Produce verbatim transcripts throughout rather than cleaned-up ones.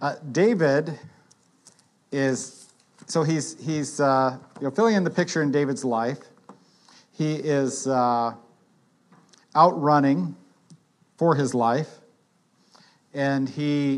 Uh, David is, so he's, he's uh, you know, filling in the picture in David's life. He is uh, outrunning for his life, and he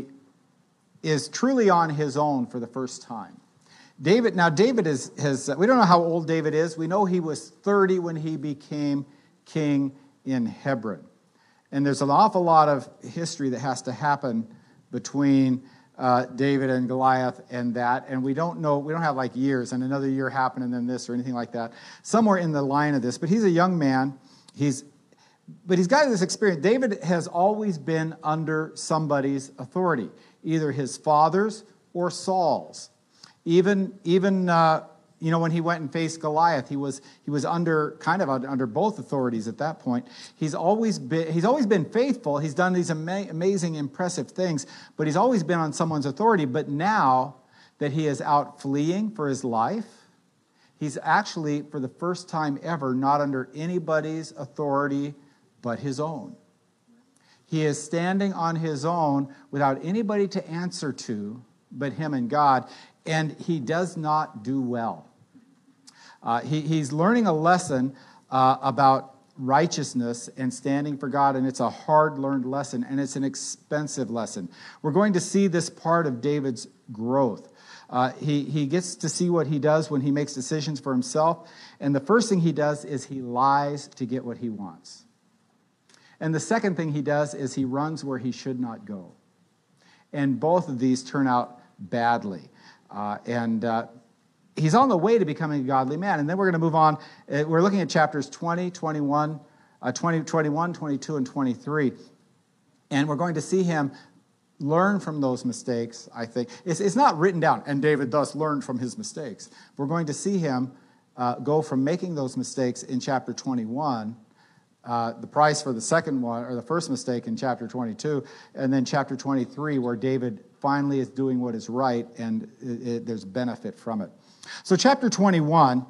is truly on his own for the first time. David, now David is, has, we don't know how old David is. We know he was thirty when he became king in Hebron. And there's an awful lot of history that has to happen between uh, David and Goliath and that. And we don't know, we don't have like years and another year happened and then this or anything like that. Somewhere in the line of this. But he's a young man. He's, but he's got this experience. David has always been under somebody's authority, either his father's or Saul's. Even, even uh, you know, when he went and faced Goliath, he was he was under kind of under both authorities at that point. He's always been he's always been faithful. He's done these ama- amazing, impressive things, but he's always been on someone's authority. But now that he is out fleeing for his life, he's actually, for the first time ever, not under anybody's authority but his own. He is standing on his own without anybody to answer to but him and God. And he does not do well. Uh, he, he's learning a lesson uh, about righteousness and standing for God, and it's a hard-learned lesson, and it's an expensive lesson. We're going to see this part of David's growth. Uh, he, he gets to see what he does when he makes decisions for himself, and the first thing he does is he lies to get what he wants. And the second thing he does is he runs where he should not go. And both of these turn out badly. Uh, and uh, he's on the way to becoming a godly man. And then we're going to move on. Uh, we're looking at chapters twenty, twenty-one, uh, twenty, twenty-one, twenty-two, and twenty-three. And we're going to see him learn from those mistakes, I think. It's, it's not written down, and David thus learned from his mistakes. We're going to see him uh, go from making those mistakes in chapter twenty-one, uh, the price for the second one, or the first mistake in chapter twenty-two, and then chapter twenty-three, where David finally is doing what is right, and it, it, there's benefit from it. So chapter twenty-one,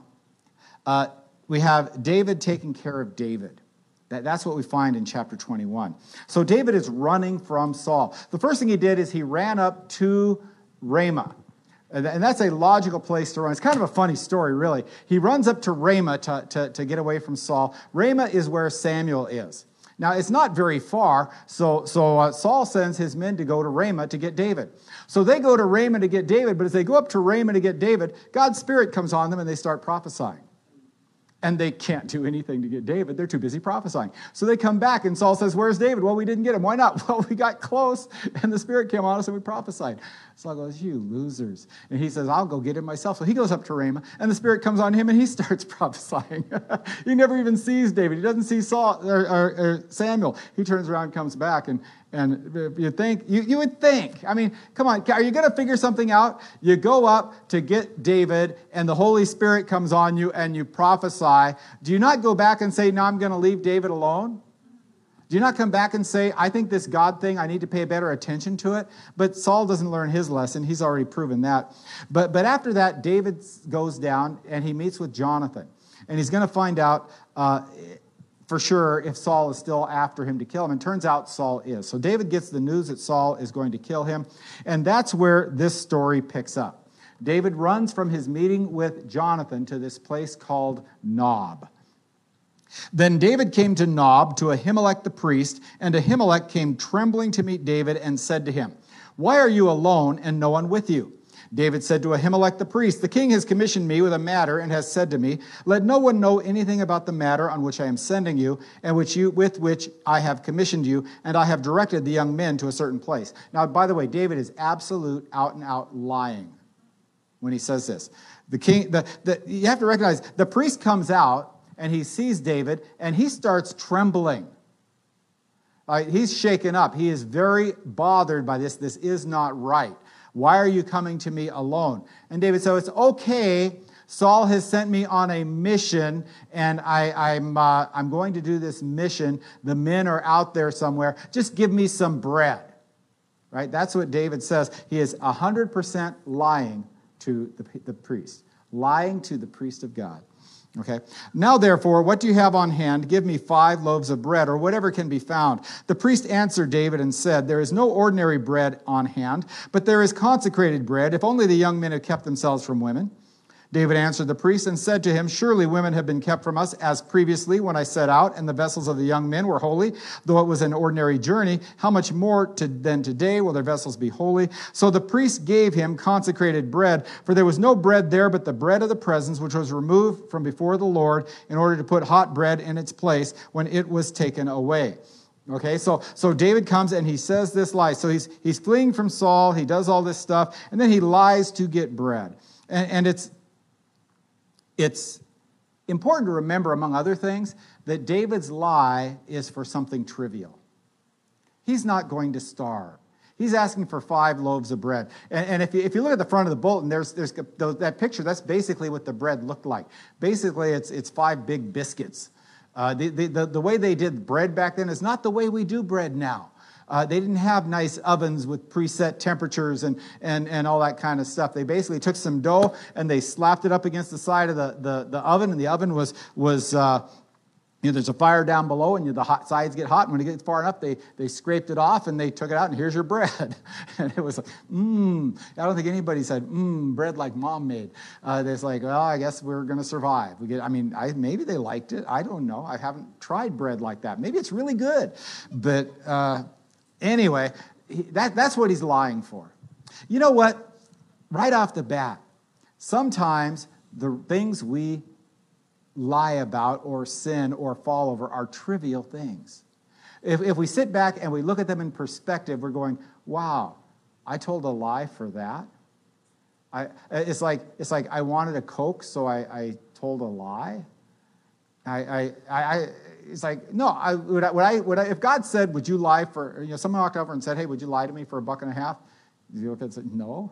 uh, we have David taking care of David. That, that's what we find in chapter twenty-one. So David is running from Saul. The first thing he did is he ran up to Ramah. And, and that's a logical place to run. It's kind of a funny story, really. He runs up to Ramah to, to, to get away from Saul. Ramah is where Samuel is. Now, it's not very far, so, so uh, Saul sends his men to go to Ramah to get David. So they go to Ramah to get David, but as they go up to Ramah to get David, God's Spirit comes on them and they start prophesying. And they can't do anything to get David. They're too busy prophesying. So they come back and Saul says, "Where's David?" "Well, we didn't get him." "Why not?" "Well, we got close and the Spirit came on us and we prophesied." Saul goes, "You losers." And he says, "I'll go get him myself." So he goes up to Ramah and the Spirit comes on him and he starts prophesying. He never even sees David. He doesn't see Saul or, or, or Samuel. He turns around and comes back and And you think, you, you would think, I mean, come on, are you going to figure something out? You go up to get David and the Holy Spirit comes on you and you prophesy. Do you not go back and say, "No, I'm going to leave David alone"? Do you not come back and say, "I think this God thing, I need to pay better attention to it"? But Saul doesn't learn his lesson. He's already proven that. But, but after that, David goes down and he meets with Jonathan. And he's going to find out uh, for sure if Saul is still after him to kill him. And turns out Saul is. So David gets the news that Saul is going to kill him. And that's where this story picks up. David runs from his meeting with Jonathan to this place called Nob. Then David came to Nob to Ahimelech the priest, and Ahimelech came trembling to meet David and said to him, "Why are you alone and no one with you?" David said to Ahimelech the priest, "The king has commissioned me with a matter and has said to me, 'Let no one know anything about the matter on which I am sending you and which you with which I have commissioned you, and I have directed the young men to a certain place.'" Now, by the way, David is absolute out and out lying when he says this. The king, the, the you have to recognize the priest comes out and he sees David and he starts trembling. Uh, he's shaken up. He is very bothered by this. This is not right. "Why are you coming to me alone?" And David said, "It's okay. Saul has sent me on a mission, and I, I'm, uh, I'm going to do this mission. The men are out there somewhere. Just give me some bread." Right? That's what David says. He is one hundred percent lying to the, the priest, lying to the priest of God. Okay. Now, therefore, what do you have on hand? Give me five loaves of bread, or whatever can be found. The priest answered David and said, there is no ordinary bread on hand, but there is consecrated bread, if only the young men have kept themselves from women. David answered the priest and said to him, surely women have been kept from us, as previously when I set out, and the vessels of the young men were holy, though it was an ordinary journey. How much more to, than today will their vessels be holy? So the priest gave him consecrated bread, for there was no bread there but the bread of the presence, which was removed from before the Lord, in order to put hot bread in its place when it was taken away. Okay, so, so David comes and he says this lie. So he's, he's fleeing from Saul, he does all this stuff, and then he lies to get bread. And, and it's It's important to remember, among other things, that David's lie is for something trivial. He's not going to starve. He's asking for five loaves of bread. And, and if, you, if you look at the front of the bulletin, there's, there's that picture. That's basically what the bread looked like. Basically, it's, it's five big biscuits. Uh, the, the, the way they did bread back then is not the way we do bread now. Uh, they didn't have nice ovens with preset temperatures and, and, and all that kind of stuff. They basically took some dough and they slapped it up against the side of the, the, the oven, and the oven was, was uh, you know, there's a fire down below, and you, the hot sides get hot, and when it gets far enough, they, they scraped it off, and they took it out, and here's your bread. And it was like, mmm. I don't think anybody said, mmm, bread like Mom made. Uh, it's like, well, I guess we're going to survive. We get, I mean, I, maybe they liked it. I don't know. I haven't tried bread like that. Maybe it's really good. But... Uh, Anyway, that, that's what he's lying for. You know what? Right off the bat, sometimes the things we lie about or sin or fall over are trivial things. If, if we sit back and we look at them in perspective, we're going, wow, I told a lie for that? I, it's like it's like I wanted a Coke, so I, I told a lie? I, I, I, it's like, no, I, would I, would I, would I, if God said, would you lie for, you know, someone walked over and said, hey, would you lie to me for a buck and a half? You look and say, no.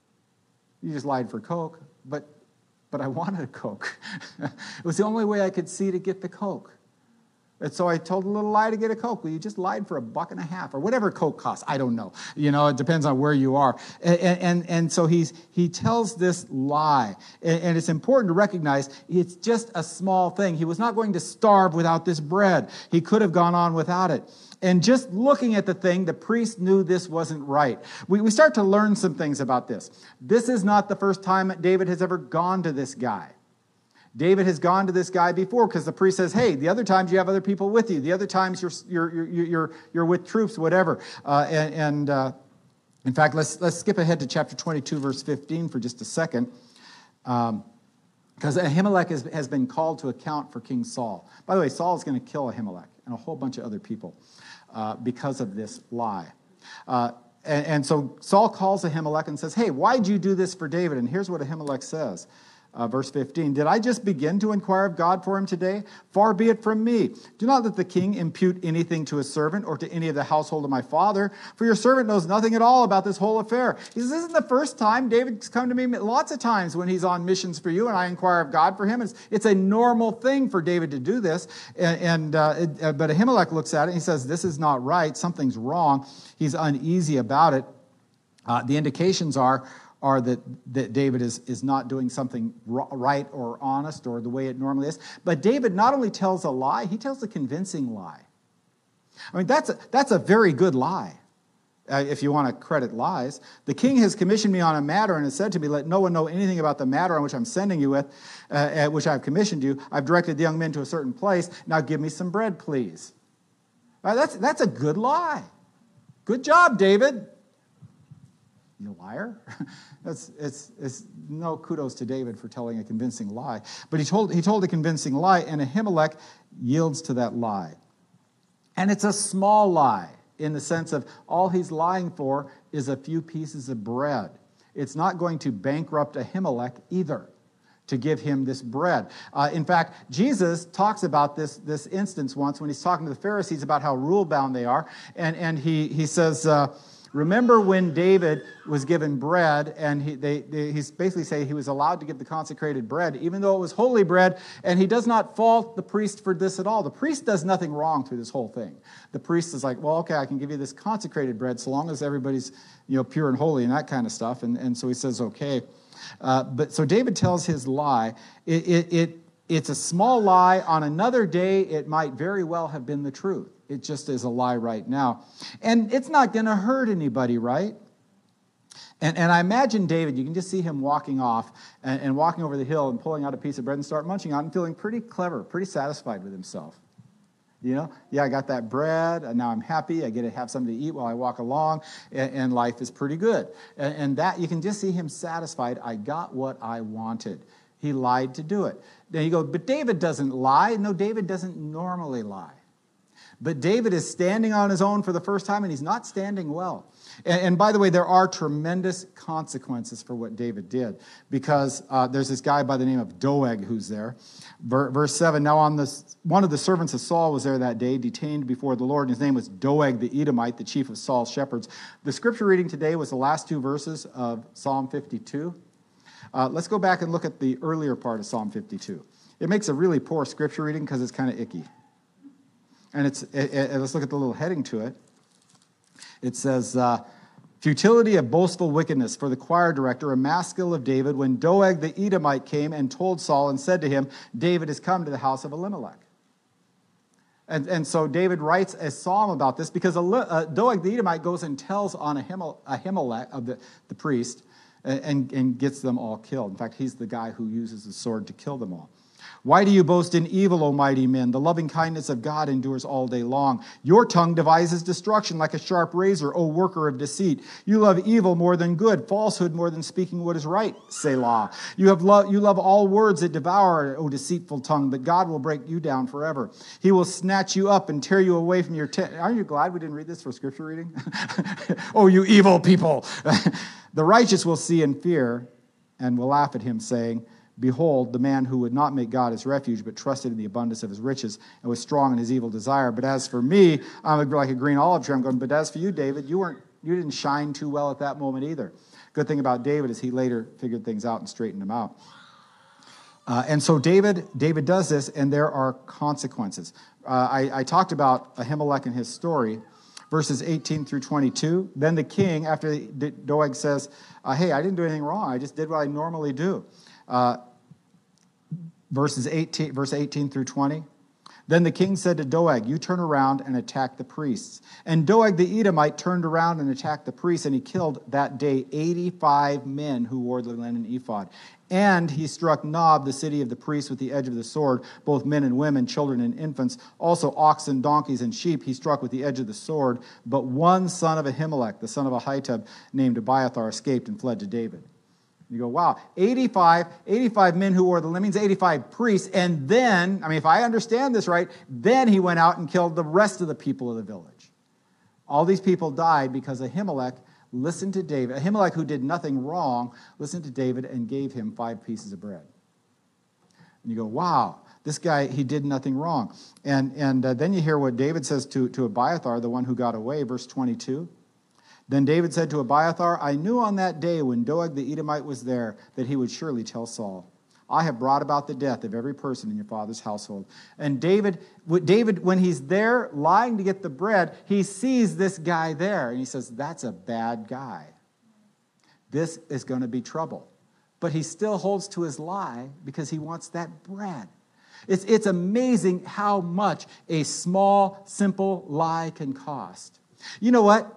You just lied for Coke, but, but I wanted a Coke. It was the only way I could see to get the Coke. And so I told a little lie to get a Coke. Well, you just lied for a buck and a half, or whatever Coke costs. I don't know. You know, it depends on where you are. And, and, and so he's, he tells this lie. And, and it's important to recognize it's just a small thing. He was not going to starve without this bread. He could have gone on without it. And just looking at the thing, the priest knew this wasn't right. We, we start to learn some things about this. This is not the first time David has ever gone to this guy. David has gone to this guy before because the priest says, hey, the other times you have other people with you. The other times you're you're you're you're, you're with troops, whatever. Uh, and and uh, in fact, let's let's skip ahead to chapter twenty-two, verse fifteen for just a second. Um, because Ahimelech has, has been called to account for King Saul. By the way, Saul is going to kill Ahimelech and a whole bunch of other people uh, because of this lie. Uh, and, and so Saul calls Ahimelech and says, hey, why'd you do this for David? And here's what Ahimelech says. Uh, verse fifteen, did I just begin to inquire of God for him today? Far be it from me. Do not let the king impute anything to his servant or to any of the household of my father, for your servant knows nothing at all about this whole affair. He says, this isn't the first time. David's come to me lots of times when he's on missions for you, and I inquire of God for him. It's, it's a normal thing for David to do this. And, and uh, it, uh, But Ahimelech looks at it and he says, this is not right. Something's wrong. He's uneasy about it. Uh, the indications are are that, that David is, is not doing something right or honest or the way it normally is. But David not only tells a lie, he tells a convincing lie. I mean, that's a, that's a very good lie, uh, if you want to credit lies. The king has commissioned me on a matter and has said to me, let no one know anything about the matter on which I'm sending you with, uh, at which I've commissioned you. I've directed the young men to a certain place. Now give me some bread, please. Uh, that's, that's a good lie. Good job, David. You liar. That's, it's, it's no kudos to David for telling a convincing lie. But he told, he told a convincing lie, and Ahimelech yields to that lie. And it's a small lie in the sense of all he's lying for is a few pieces of bread. It's not going to bankrupt Ahimelech either to give him this bread. Uh, in fact, Jesus talks about this, this instance once when he's talking to the Pharisees about how rule-bound they are. And, and he, he says... Uh, Remember when David was given bread, and he, they, they, he's basically saying he was allowed to give the consecrated bread, even though it was holy bread, and he does not fault the priest for this at all. The priest does nothing wrong through this whole thing. The priest is like, well, okay, I can give you this consecrated bread so long as everybody's, you know, pure and holy and that kind of stuff. And, and so he says, okay. Uh, but so David tells his lie. It, it, it It's a small lie. On another day, it might very well have been the truth. It just is a lie right now. And it's not going to hurt anybody, right? And, and I imagine David, you can just see him walking off and, and walking over the hill and pulling out a piece of bread and start munching on it and feeling pretty clever, pretty satisfied with himself. You know, yeah, I got that bread, and now I'm happy. I get to have something to eat while I walk along, and, and life is pretty good. And, and that, you can just see him satisfied. I got what I wanted. He lied to do it. Now you go, but David doesn't lie. No, David doesn't normally lie. But David is standing on his own for the first time, and he's not standing well. And, and by the way, there are tremendous consequences for what David did, because uh, there's this guy by the name of Doeg who's there. Verse seven, now on this, one of the servants of Saul was there that day, detained before the Lord, and his name was Doeg the Edomite, the chief of Saul's shepherds. The scripture reading today was the last two verses of Psalm fifty-two. Uh, let's go back and look at the earlier part of Psalm fifty-two. It makes a really poor scripture reading because it's kind of icky. And it's it, it, let's look at the little heading to it. It says, uh, futility of boastful wickedness for the choir director, a maskil of David, when Doeg the Edomite came and told Saul and said to him, David has come to the house of Elimelech. And, and so David writes a psalm about this because uh, Doeg the Edomite goes and tells on Ahimelech, of the, the priest, and, and gets them all killed. In fact, he's the guy who uses the sword to kill them all. Why do you boast in evil, O mighty men? The loving kindness of God endures all day long. Your tongue devises destruction like a sharp razor, O worker of deceit. You love evil more than good, falsehood more than speaking what is right, Selah. You have lo- you love all words that devour, O deceitful tongue, but God will break you down forever. He will snatch you up and tear you away from your tent. Aren't you glad we didn't read this for scripture reading? Oh, you evil people. The righteous will see and fear and will laugh at him, saying, behold, the man who would not make God his refuge, but trusted in the abundance of his riches and was strong in his evil desire. But as for me, I'm like a green olive tree. I'm going, but as for you, David, you weren't, you didn't shine too well at that moment either. Good thing about David is he later figured things out and straightened them out. Uh, and so David, David does this, and there are consequences. Uh, I, I talked about Ahimelech and his story, verses eighteen through twenty-two. Then the king, after Doeg says, uh, hey, I didn't do anything wrong. I just did what I normally do. Uh, Verses eighteen, verse eighteen through twenty. Then the king said to Doeg, you turn around and attack the priests. And Doeg the Edomite turned around and attacked the priests, and he killed that day eighty-five men who wore the linen ephod. And he struck Nob, the city of the priests, with the edge of the sword, both men and women, children and infants, also oxen, donkeys, and sheep he struck with the edge of the sword. But one son of Ahimelech, the son of Ahitub, named Abiathar, escaped and fled to David. You go, wow, eighty-five, eighty-five men who wore the linen, means eighty-five priests. And then, I mean, if I understand this right, then he went out and killed the rest of the people of the village. All these people died because Ahimelech listened to David. Ahimelech, who did nothing wrong, listened to David and gave him five pieces of bread. And you go, wow, this guy, he did nothing wrong. And, and uh, then you hear what David says to, to Abiathar, the one who got away, verse twenty-two. Then David said to Abiathar, I knew on that day when Doeg the Edomite was there that he would surely tell Saul, I have brought about the death of every person in your father's household. And David, David, when he's there lying to get the bread, he sees this guy there, and he says, that's a bad guy. This is going to be trouble. But he still holds to his lie because he wants that bread. It's, it's amazing how much a small, simple lie can cost. You know what?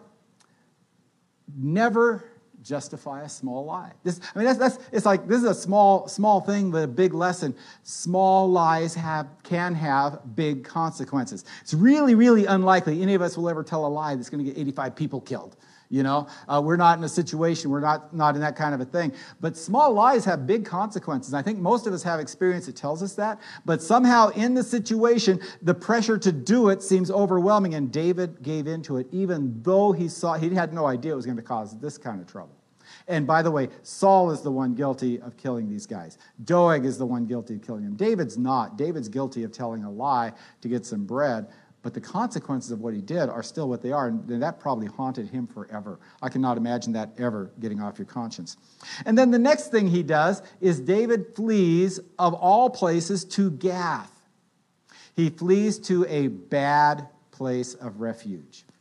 Never justify a small lie. This, I mean, that's, that's it's like this is a small small thing, but a big lesson. Small lies have can have big consequences. It's really, really unlikely any of us will ever tell a lie that's going to get eighty-five people killed. You know, uh, we're not in a situation, we're not, not in that kind of a thing. But small lies have big consequences. I think most of us have experience that tells us that. But somehow in the situation, the pressure to do it seems overwhelming. And David gave into it, even though he saw, he had no idea it was going to cause this kind of trouble. And by the way, Saul is the one guilty of killing these guys. Doeg is the one guilty of killing them. David's not. David's guilty of telling a lie to get some bread. But the consequences of what he did are still what they are, and that probably haunted him forever. I cannot imagine that ever getting off your conscience. And then the next thing he does is David flees, of all places, to Gath. He flees to a bad place of refuge.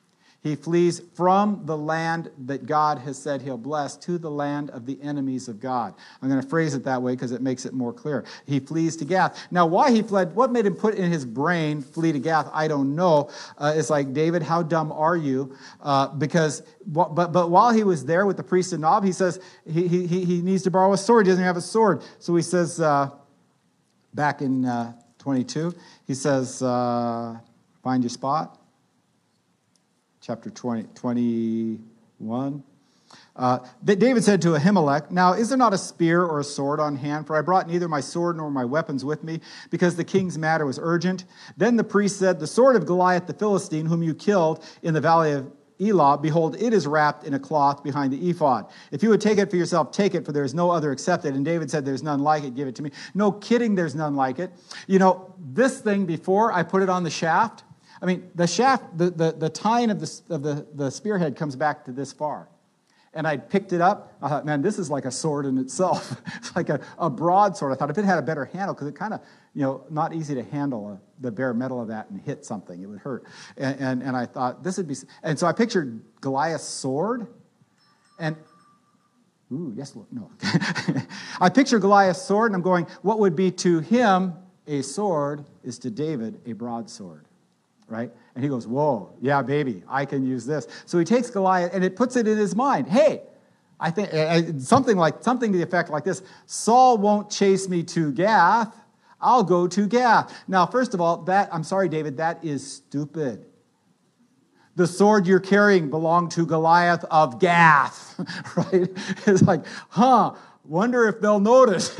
He flees from the land that God has said he'll bless to the land of the enemies of God. I'm going to phrase it that way because it makes it more clear. He flees to Gath. Now, why he fled, what made him put in his brain, flee to Gath, I don't know. Uh, it's like, David, how dumb are you? Uh, because, but, but while he was there with the priest of Nob, he says he, he, he needs to borrow a sword. He doesn't have a sword. So he says, uh, back in uh, twenty-two, he says, uh, find your spot. Chapter twenty, twenty-one. Uh, David said to Ahimelech, now is there not a spear or a sword on hand? For I brought neither my sword nor my weapons with me, because the king's matter was urgent. Then the priest said, the sword of Goliath the Philistine, whom you killed in the valley of Elah, behold, it is wrapped in a cloth behind the ephod. If you would take it for yourself, take it, for there is no other except it. And David said, there's none like it, give it to me. No kidding, there's none like it. You know, this thing before, I put it on the shaft. I mean, the shaft, the, the, the tine of, the, of the, the spearhead comes back to this far. And I picked it up. I thought, man, this is like a sword in itself. It's like a, a broadsword. I thought if it had a better handle, because it kind of, you know, not easy to handle a, the bare metal of that and hit something. It would hurt. And, and, and I thought, this would be... And so I pictured Goliath's sword. And, ooh, yes, no. I picture Goliath's sword, and I'm going, what would be to him a sword is to David a broadsword. Right? And he goes, whoa, yeah, baby, I can use this. So he takes Goliath, and it puts it in his mind. Hey, I think uh, something like something to the effect like this: Saul won't chase me to Gath. I'll go to Gath. Now, first of all, that I'm sorry, David, that is stupid. The sword you're carrying belonged to Goliath of Gath, right? It's like, huh? Wonder if they'll notice.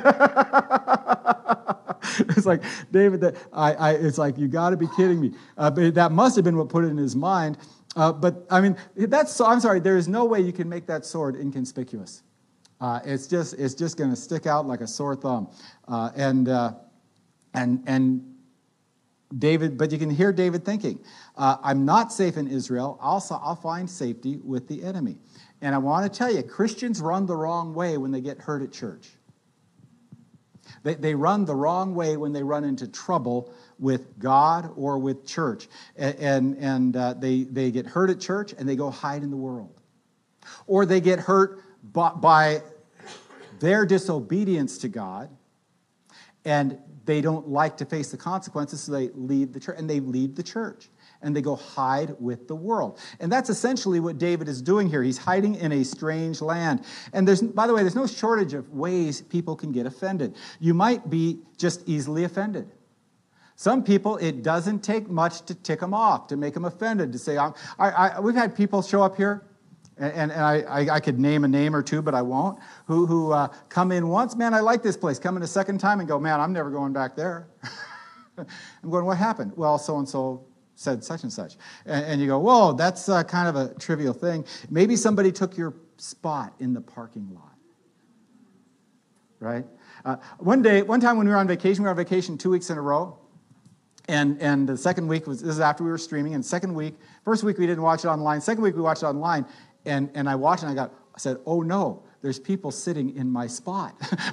It's like, David, that I, I, it's like, you got to be kidding me. Uh, but that must have been what put it in his mind. Uh, but, I mean, that's, I'm sorry, there is no way you can make that sword inconspicuous. Uh, it's just it's just going to stick out like a sore thumb. Uh, and, uh, and, and David, but you can hear David thinking, uh, I'm not safe in Israel. I'll, I'll find safety with the enemy. And I want to tell you, Christians run the wrong way when they get hurt at church. They, they run the wrong way when they run into trouble with God or with church. And, and, and uh, they, they get hurt at church and they go hide in the world. Or they get hurt by, by their disobedience to God, and they don't like to face the consequences, so they leave the church, and they leave the church. And they go hide with the world. And that's essentially what David is doing here. He's hiding in a strange land. And there's, by the way, there's no shortage of ways people can get offended. You might be just easily offended. Some people, it doesn't take much to tick them off, to make them offended, to say, I, I, we've had people show up here, and, and I, I, I could name a name or two, but I won't, who, who uh, come in once, man, I like this place, come in a second time and go, man, I'm never going back there. I'm going, what happened? Well, so-and-so said such and such. And, and you go, whoa, that's uh, kind of a trivial thing. Maybe somebody took your spot in the parking lot. Right? Uh, one day, one time when we were on vacation, we were on vacation two weeks in a row. And and the second week was, this is after we were streaming, and second week, first week we didn't watch it online, second week we watched it online, and, and I watched it and I got, I said, oh no, there's people sitting in my spot.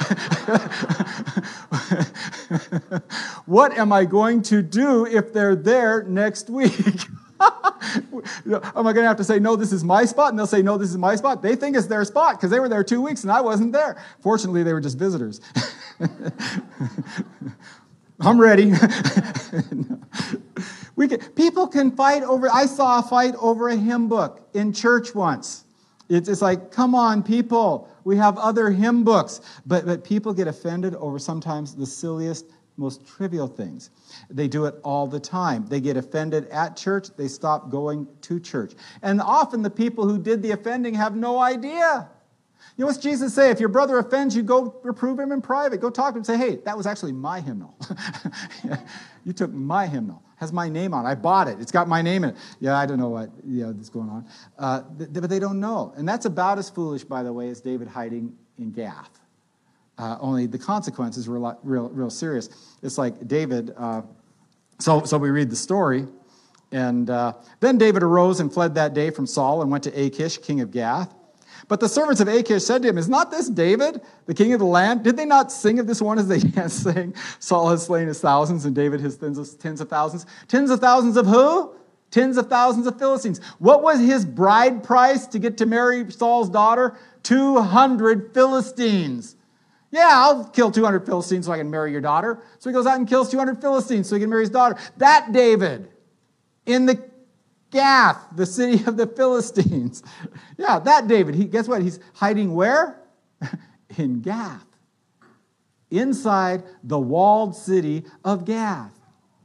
What am I going to do if they're there next week? Am I going to have to say, no, this is my spot? And they'll say, no, this is my spot. They think it's their spot because they were there two weeks and I wasn't there. Fortunately, they were just visitors. I'm ready. we can, people can fight over, I saw a fight over a hymn book in church once. It's, it's like, come on, people. We have other hymn books. But, but people get offended over sometimes the silliest, most trivial things. They do it all the time. They get offended at church. They stop going to church. And often the people who did the offending have no idea. You know what's Jesus say? If your brother offends you, go reprove him in private. Go talk to him and say, hey, that was actually my hymnal. You took my hymnal. It has my name on it. I bought it. It's got my name in it. Yeah, I don't know what you know, is going on. Uh, th- but they don't know. And that's about as foolish, by the way, as David hiding in Gath. Uh, only the consequences were real, real, real serious. It's like David, uh, so, so we read the story. And uh, then David arose and fled that day from Saul and went to Achish, king of Gath. But the servants of Achish said to him, is not this David, the king of the land? Did they not sing of this one as they sang? Saul has slain his thousands and David his tens of, tens of thousands. Tens of thousands of who? Tens of thousands of Philistines. What was his bride price to get to marry Saul's daughter? two hundred Philistines. Yeah, I'll kill two hundred Philistines so I can marry your daughter. So he goes out and kills two hundred Philistines so he can marry his daughter. That David in the Gath, the city of the Philistines. Yeah, that David. He, guess what? He's hiding where? In Gath. Inside the walled city of Gath.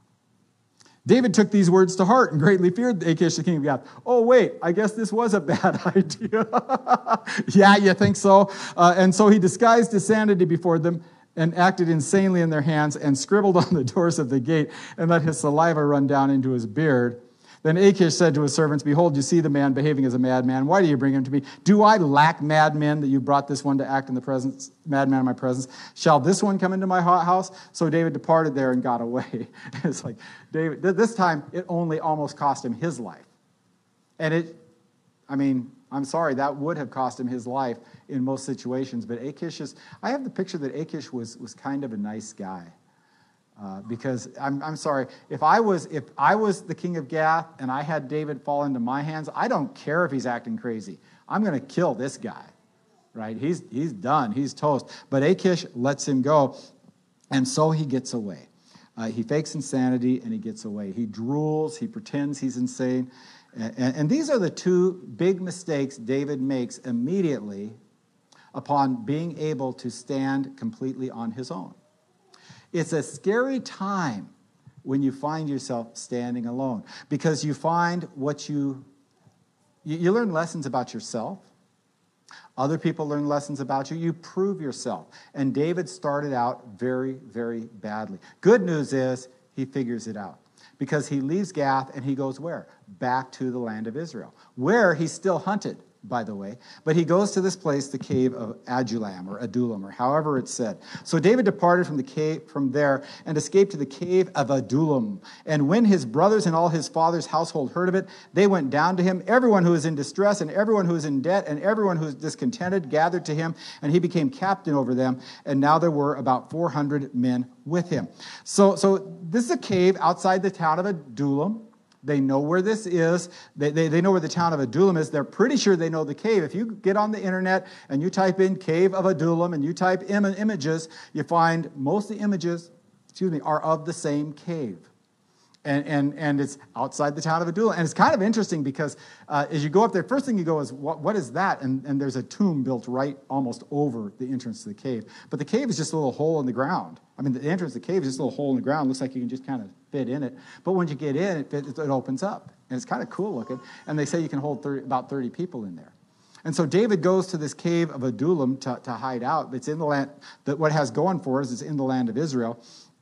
David took these words to heart and greatly feared Achish, the king of Gath. Oh, wait, I guess this was a bad idea. Yeah, you think so? Uh, and so he disguised his sanity before them and acted insanely in their hands and scribbled on the doors of the gate and let his saliva run down into his beard. Then Achish said to his servants, behold, you see the man behaving as a madman. Why do you bring him to me? Do I lack madmen that you brought this one to act in the presence, madman in my presence? Shall this one come into my house? So David departed there and got away. It's like, David, this time it only almost cost him his life. And it, I mean, I'm sorry, that would have cost him his life in most situations. But Achish is, I have the picture that Achish was, was kind of a nice guy. Uh, because I'm, I'm sorry, if I was if I was the king of Gath and I had David fall into my hands, I don't care if he's acting crazy. I'm going to kill this guy, right? He's he's done. He's toast. But Achish lets him go, and so he gets away. Uh, he fakes insanity and he gets away. He drools. He pretends he's insane, and, and, and these are the two big mistakes David makes immediately upon being able to stand completely on his own. It's a scary time when you find yourself standing alone because you find what you, you, you learn lessons about yourself. Other people learn lessons about you. You prove yourself. And David started out very, very badly. Good news is he figures it out because he leaves Gath and he goes where? Back to the land of Israel, where he's still hunted, by the way. But he goes to this place, the cave of Adullam or Adullam, or however it's said. So David departed from the cave from there and escaped to the cave of Adullam. And when his brothers and all his father's household heard of it, they went down to him. Everyone who was in distress and everyone who was in debt and everyone who was discontented gathered to him, and he became captain over them. And now there were about four hundred men with him. So, so this is a cave outside the town of Adullam. They know where this is. They, they, they know where the town of Adullam is. They're pretty sure they know the cave. If you get on the internet and you type in cave of Adullam and you type im- images, you find most of the images, excuse me, are of the same cave. And, and, and it's outside the town of Adullam. And it's kind of interesting because uh, as you go up there, first thing you go is, what, what is that? And, and there's a tomb built right almost over the entrance to the cave. But the cave is just a little hole in the ground. I mean, the entrance to the cave is just a little hole in the ground. Looks like you can just kind of fit in it. But when you get in, it, it, it opens up. And it's kind of cool looking. And they say you can hold thirty, about thirty people in there. And so David goes to this cave of Adullam to, to hide out. It's in the land, that what it has going for us is in the land of Israel.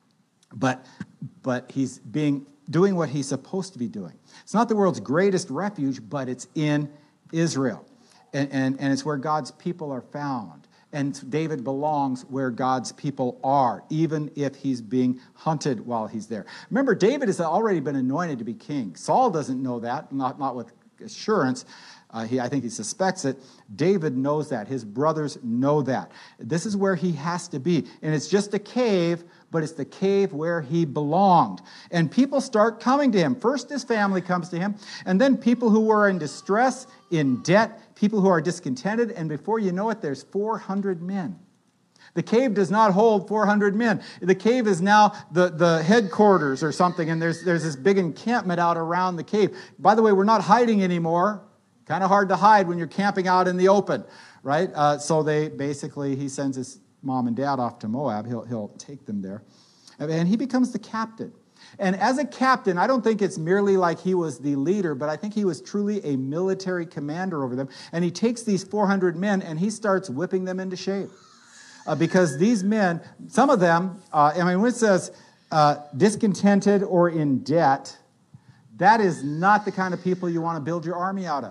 But, but he's being... doing what he's supposed to be doing. It's not the world's greatest refuge, but it's in Israel. And, and, and it's where God's people are found. And David belongs where God's people are, even if he's being hunted while he's there. Remember, David has already been anointed to be king. Saul doesn't know that, not, not with assurance. Uh, he, I think he suspects it. David knows that. His brothers know that. This is where he has to be. And it's just a cave, but it's the cave where he belonged. And people start coming to him. First, his family comes to him, and then people who are in distress, in debt, people who are discontented, and before you know it, there's four hundred men. The cave does not hold four hundred men. The cave is now the, the headquarters or something, and there's, there's this big encampment out around the cave. By the way, we're not hiding anymore. Kind of hard to hide when you're camping out in the open, right? Uh, so they basically, he sends his mom and dad off to Moab. He'll, he'll take them there. And he becomes the captain. And as a captain, I don't think it's merely like he was the leader, but I think he was truly a military commander over them. And he takes these four hundred men and he starts whipping them into shape. Uh, because these men, some of them, uh, I mean, when it says uh, discontented or in debt, that is not the kind of people you want to build your army out of.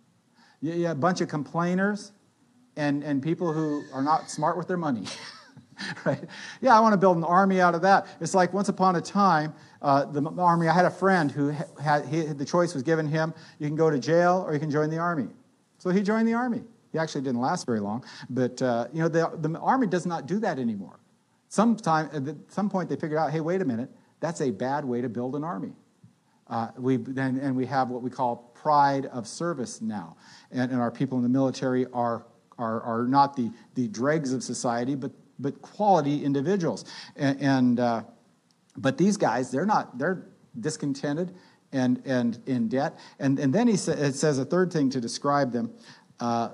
You, you have a bunch of complainers and, and people who are not smart with their money. Right? Yeah, I want to build an army out of that. It's like once upon a time, uh, the army, I had a friend who had, he, the choice was given him, you can go to jail or you can join the army. So he joined the army. He actually didn't last very long, but uh, you know the, the army does not do that anymore. Sometime, at some point they figured out, hey, wait a minute, that's a bad way to build an army. Uh, we and, and we have what we call pride of service now, and, and our people in the military are are are not the the dregs of society, but but quality individuals. And, and uh, but these guys, they're not they're discontented and and in debt. And and then he sa- it says a third thing to describe them. Uh,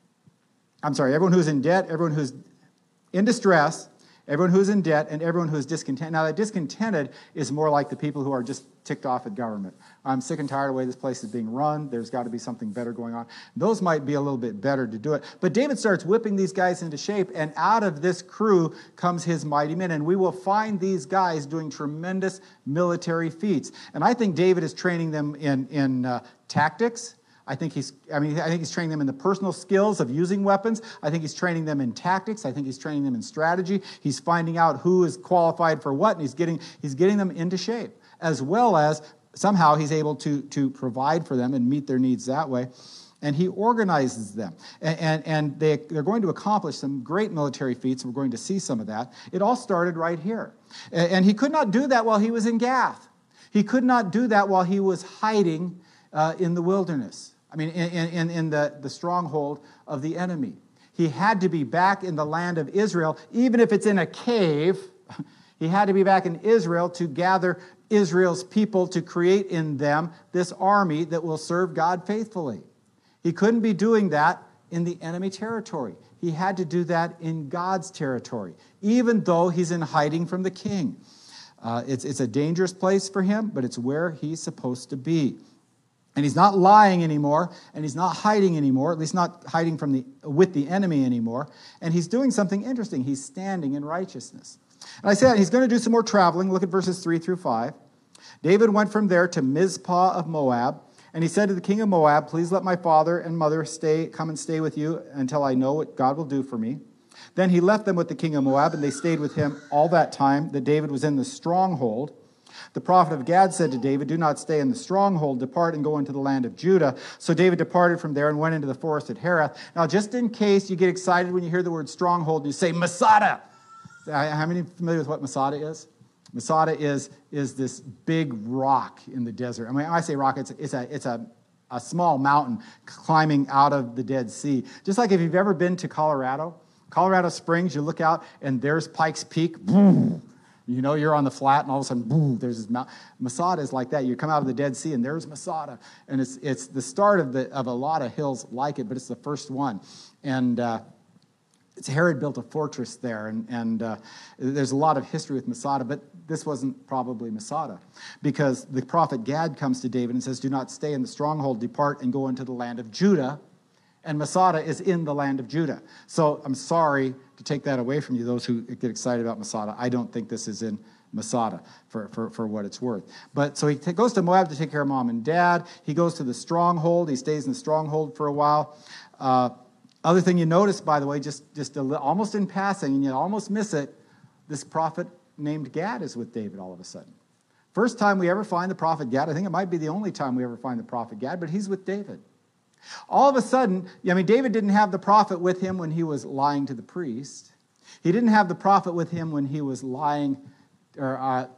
I'm sorry, everyone who's in debt, everyone who's in distress, everyone who's in debt, and everyone who's discontented. Now, that discontented is more like the people who are just ticked off at government. I'm sick and tired of the way this place is being run. There's got to be something better going on. Those might be a little bit better to do it. But David starts whipping these guys into shape, and out of this crew comes his mighty men. And we will find these guys doing tremendous military feats. And I think David is training them in, in uh, tactics. I think he's, I mean, I think he's training them in the personal skills of using weapons. I think he's training them in tactics. I think he's training them in strategy. He's finding out who is qualified for what, and he's getting, he's getting them into shape, as well as somehow he's able to, to provide for them and meet their needs that way. And he organizes them. And, and, and they, they're going to accomplish some great military feats. We're going to see some of that. It all started right here. And, and he could not do that while he was in Gath. He could not do that while he was hiding uh, in the wilderness. I mean, in, in, in the, the stronghold of the enemy. He had to be back in the land of Israel, even if it's in a cave. He had to be back in Israel to gather Israel's people, to create in them this army that will serve God faithfully. He couldn't be doing that in the enemy territory. He had to do that in God's territory, even though he's in hiding from the king. Uh, it's, it's a dangerous place for him, but it's where he's supposed to be. And he's not lying anymore, and he's not hiding anymore, at least not hiding from the with the enemy anymore. And he's doing something interesting. He's standing in righteousness. And I said he's going to do some more traveling. Look at verses three through five. David went from there to Mizpah of Moab, and he said to the king of Moab, "Please let my father and mother stay, come and stay with you until I know what God will do for me." Then he left them with the king of Moab, and they stayed with him all that time that David was in the stronghold. The prophet of Gad said to David, "Do not stay in the stronghold. Depart and go into the land of Judah." So David departed from there and went into the forest at Hereth. Now, just in case you get excited when you hear the word stronghold, you say Masada. How many familiar with what Masada is? Masada is, is this big rock in the desert. I mean, when I say rock, it's, it's, a, it's a, a small mountain climbing out of the Dead Sea. Just like if you've ever been to Colorado, Colorado Springs, you look out and there's Pikes Peak. Boom. You know, you're on the flat, and all of a sudden, boom, there's this mountain. Masada is like that. You come out of the Dead Sea, and there's Masada. And it's it's the start of the of a lot of hills like it, but it's the first one. And uh, it's Herod built a fortress there, and, and uh, there's a lot of history with Masada, but this wasn't probably Masada, because the prophet Gad comes to David and says, "Do not stay in the stronghold. Depart and go into the land of Judah." And Masada is in the land of Judah. So I'm sorry to take that away from you, those who get excited about Masada. I don't think this is in Masada for, for, for what it's worth. But so he t- goes to Moab to take care of mom and dad. He goes to the stronghold. He stays in the stronghold for a while. Uh, other thing you notice, by the way, just, just a li- almost in passing, and you almost miss it, this prophet named Gad is with David all of a sudden. First time we ever find the prophet Gad. I think it might be the only time we ever find the prophet Gad, but he's with David. All of a sudden, I mean, David didn't have the prophet with him when he was lying to the priest. He didn't have the prophet with him when he was lying or uh,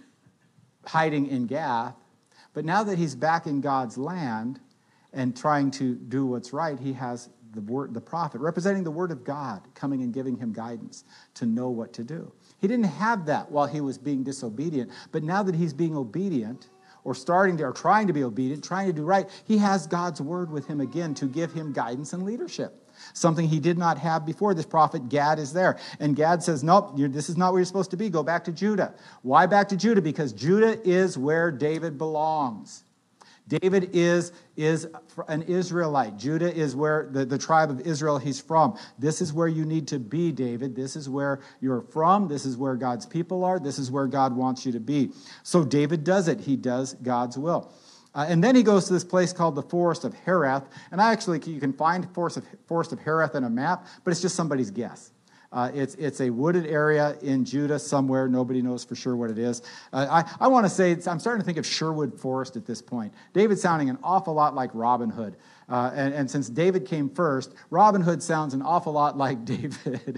hiding in Gath. But now that he's back in God's land and trying to do what's right, he has the word, the prophet, representing the word of God, coming and giving him guidance to know what to do. He didn't have that while he was being disobedient. But now that he's being obedient, or starting to, or trying to be obedient, trying to do right, he has God's word with him again to give him guidance and leadership. Something he did not have before. This prophet Gad is there. And Gad says, "Nope, you're, this is not where you're supposed to be. Go back to Judah." Why back to Judah? Because Judah is where David belongs. David is, is an Israelite. Judah is where the, the tribe of Israel he's from. This is where you need to be, David. This is where you're from. This is where God's people are. This is where God wants you to be. So David does it. He does God's will. Uh, and then he goes to this place called the Forest of Hereth. And I actually, you can find Forest of, Forest of Hereth in a map, but it's just somebody's guess. Uh, it's it's a wooded area in Judah somewhere. Nobody knows for sure what it is. Uh, I, I want to say, I'm starting to think of Sherwood Forest at this point. David's sounding an awful lot like Robin Hood. Uh, and, and since David came first, Robin Hood sounds an awful lot like David.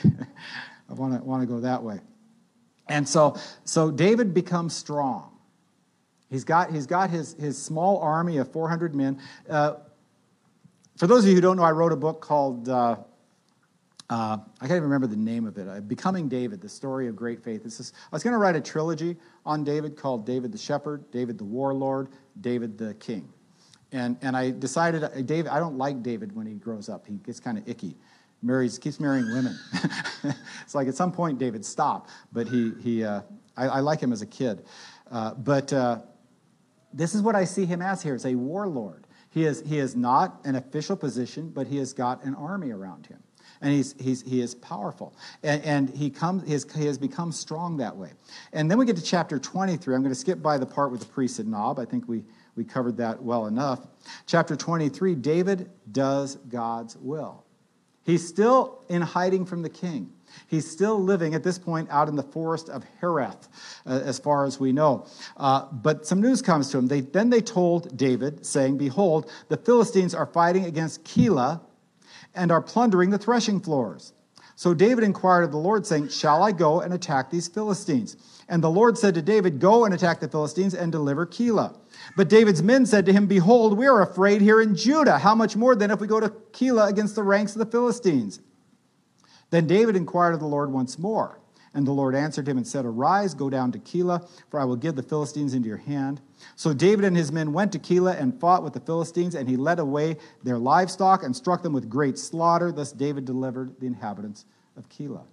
I want to want to go that way. And so, so David becomes strong. He's got, he's got his, his small army of four hundred men. Uh, for those of you who don't know, I wrote a book called, uh, uh, I can't even remember the name of it, uh, Becoming David, the Story of Great Faith. This is, I was going to write a trilogy on David called David the Shepherd, David the Warlord, David the King. And, and I decided, uh, David, I don't like David when he grows up. He gets kind of icky. Marries, keeps marrying women. It's like at some point, David, stop. But he, he uh, I, I like him as a kid. Uh, but... Uh, This is what I see him as here, as a warlord. He is, he is not an official position, but he has got an army around him. And he's, he's, he is powerful. And, and he, comes, he, has, he has become strong that way. And then we get to chapter twenty-three. I'm going to skip by the part with the priest at Nob. I think we, we covered that well enough. Chapter twenty-three, David does God's will. He's still in hiding from the king. He's still living at this point out in the forest of Hereth, uh, as far as we know. Uh, but some news comes to him. They, then they told David, saying, "Behold, the Philistines are fighting against Keilah and are plundering the threshing floors." So David inquired of the Lord, saying, "Shall I go and attack these Philistines?" And the Lord said to David, "Go and attack the Philistines and deliver Keilah." But David's men said to him, "Behold, we are afraid here in Judah. How much more then if we go to Keilah against the ranks of the Philistines?" Then David inquired of the Lord once more. And the Lord answered him and said, "Arise, go down to Keilah, for I will give the Philistines into your hand." So David and his men went to Keilah and fought with the Philistines, and he led away their livestock and struck them with great slaughter. Thus David delivered the inhabitants of Keilah.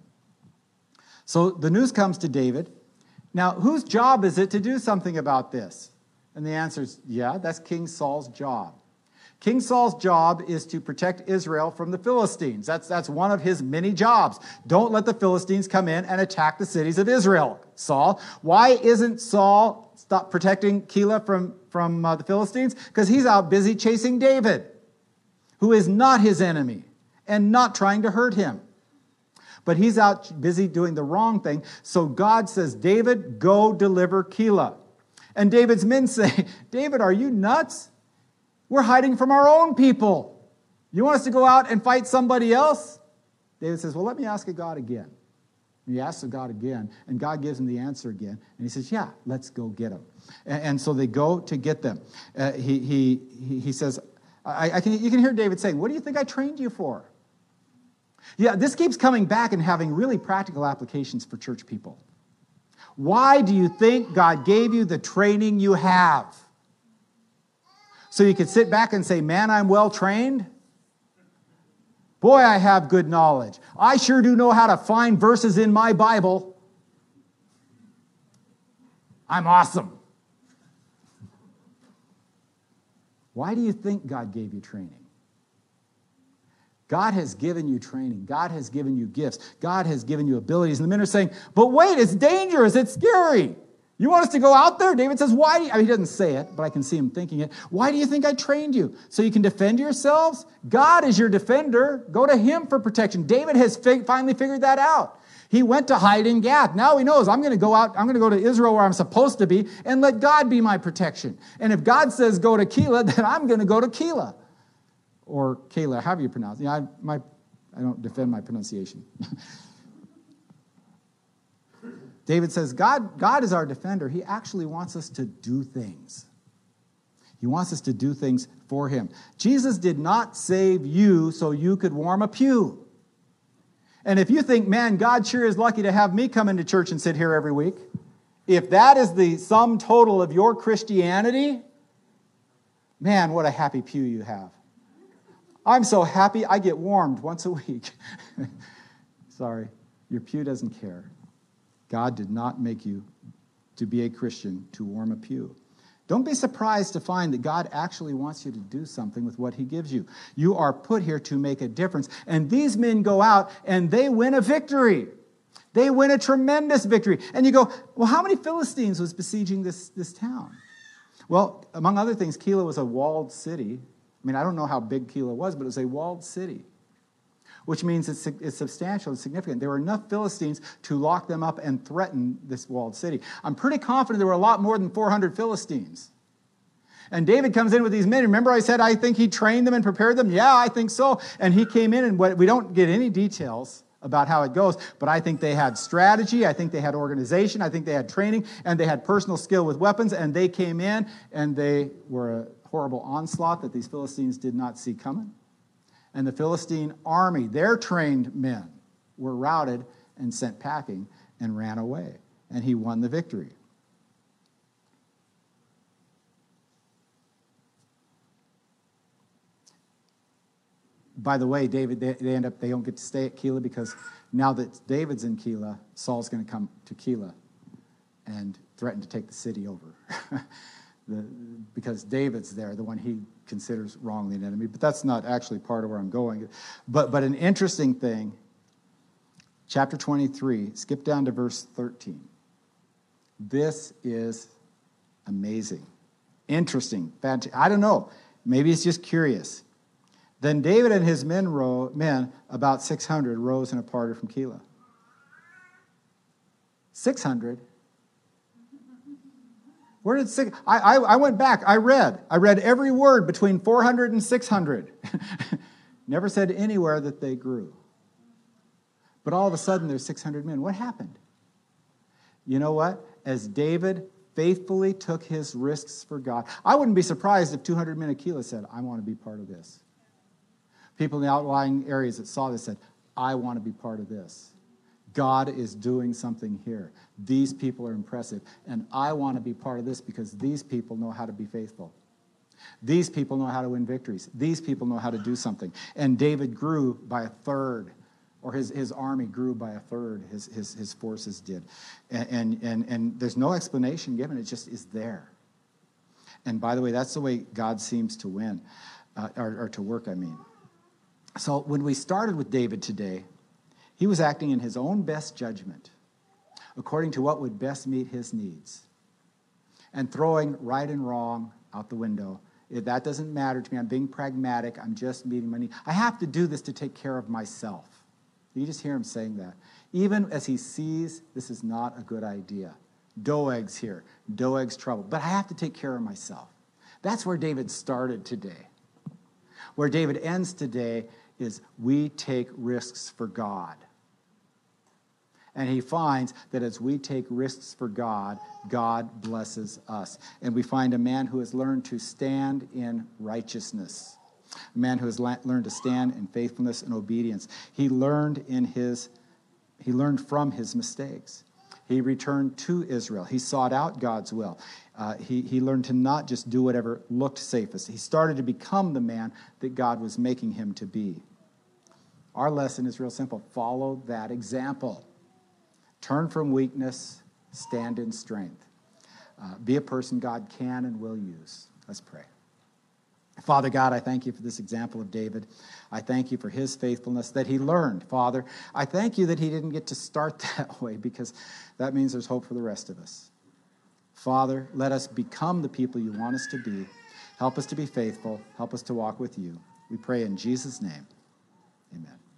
So the news comes to David. Now, whose job is it to do something about this? And the answer is, yeah, that's King Saul's job. King Saul's job is to protect Israel from the Philistines. That's, that's one of his many jobs. Don't let the Philistines come in and attack the cities of Israel, Saul. Why isn't Saul stop protecting Keilah from, from uh, the Philistines? Because he's out busy chasing David, who is not his enemy and not trying to hurt him. But he's out busy doing the wrong thing. So God says, "David, go deliver Keilah." And David's men say, "David, are you nuts? We're hiding from our own people. You want us to go out and fight somebody else?" David says, "Well, let me ask God again." And he asks God again, and God gives him the answer again. And he says, "Yeah, let's go get them." And, and so they go to get them. Uh, he, he, he, he says, I, I can, you can hear David saying, "What do you think I trained you for?" Yeah, this keeps coming back and having really practical applications for church people. Why do you think God gave you the training you have? So you could sit back and say, "Man, I'm well trained. Boy, I have good knowledge. I sure do know how to find verses in my Bible. I'm awesome." Why do you think God gave you training? God has given you training. God has given you gifts. God has given you abilities. And the men are saying, "But wait, it's dangerous. It's scary. You want us to go out there?" David says, "Why do you," I mean, he doesn't say it, but I can see him thinking it. "Why do you think I trained you? So you can defend yourselves? God is your defender. Go to him for protection." David has fig- finally figured that out. He went to hide in Gath. Now he knows, I'm going to go out, I'm going to go to Israel where I'm supposed to be and let God be my protection. And if God says go to Keilah, then I'm going to go to Keilah. Or Keilah, however you pronounce it. You know, I, my, I don't defend my pronunciation. David says, God, God is our defender. He actually wants us to do things. He wants us to do things for him. Jesus did not save you so you could warm a pew. And if you think, "Man, God sure is lucky to have me come into church and sit here every week," if that is the sum total of your Christianity, man, what a happy pew you have. I'm so happy I get warmed once a week. Sorry, your pew doesn't care. God did not make you to be a Christian to warm a pew. Don't be surprised to find that God actually wants you to do something with what he gives you. You are put here to make a difference. And these men go out and they win a victory. They win a tremendous victory. And you go, "Well, how many Philistines was besieging this, this town?" Well, among other things, Keilah was a walled city. I mean, I don't know how big Keilah was, but it was a walled city, which means it's, it's substantial and significant. There were enough Philistines to lock them up and threaten this walled city. I'm pretty confident there were a lot more than four hundred Philistines. And David comes in with these men. Remember I said I think he trained them and prepared them? Yeah, I think so. And he came in, and what, we don't get any details about how it goes, but I think they had strategy, I think they had organization, I think they had training, and they had personal skill with weapons, and they came in, and they were a horrible onslaught that these Philistines did not see coming. And the Philistine army, their trained men, were routed and sent packing and ran away. And he won the victory. By the way, David, they, they end up, they don't get to stay at Keilah because now that David's in Keilah, Saul's going to come to Keilah and threaten to take the city over. the, because David's there, the one he considers wrongly an enemy. But that's not actually part of where I'm going. But, but an interesting thing, chapter twenty-three, skip down to verse thirteen. This is amazing. Interesting. Fantastic. I don't know. Maybe it's just curious. Then David and his men, ro- men, about six hundred, rose and departed from Keilah. six hundred? Where did six? I, I, I went back. I read. I read every word between four hundred and six hundred. Never said anywhere that they grew. But all of a sudden, there's six hundred men. What happened? You know what? As David faithfully took his risks for God, I wouldn't be surprised if two hundred men of Keilah said, I want to be part of this. People in the outlying areas that saw this said, I want to be part of this. God is doing something here. These people are impressive, and I want to be part of this because these people know how to be faithful. These people know how to win victories. These people know how to do something. And David grew by a third, or his, his army grew by a third, his, his, his forces did. And, and, and, and there's no explanation given. It just is there. And by the way, that's the way God seems to win, uh, or, or to work, I mean. So when we started with David today, he was acting in his own best judgment, according to what would best meet his needs, and throwing right and wrong out the window. That doesn't matter to me. I'm being pragmatic. I'm just meeting my need. I have to do this to take care of myself. You just hear him saying that. Even as he sees this is not a good idea. Doeg's here. Doeg's trouble. But I have to take care of myself. That's where David started today. Where David ends today is we take risks for God. And he finds that as we take risks for God, God blesses us. And we find a man who has learned to stand in righteousness. A man who has learned to stand in faithfulness and obedience. He learned in his, he learned from his mistakes. He returned to Israel. He sought out God's will. Uh, he, he learned to not just do whatever looked safest. He started to become the man that God was making him to be. Our lesson is real simple. Follow that example. Turn from weakness, stand in strength. Uh, be a person God can and will use. Let's pray. Father God, I thank you for this example of David. I thank you for his faithfulness that he learned. Father, I thank you that he didn't get to start that way because that means there's hope for the rest of us. Father, let us become the people you want us to be. Help us to be faithful. Help us to walk with you. We pray in Jesus' name. Amen.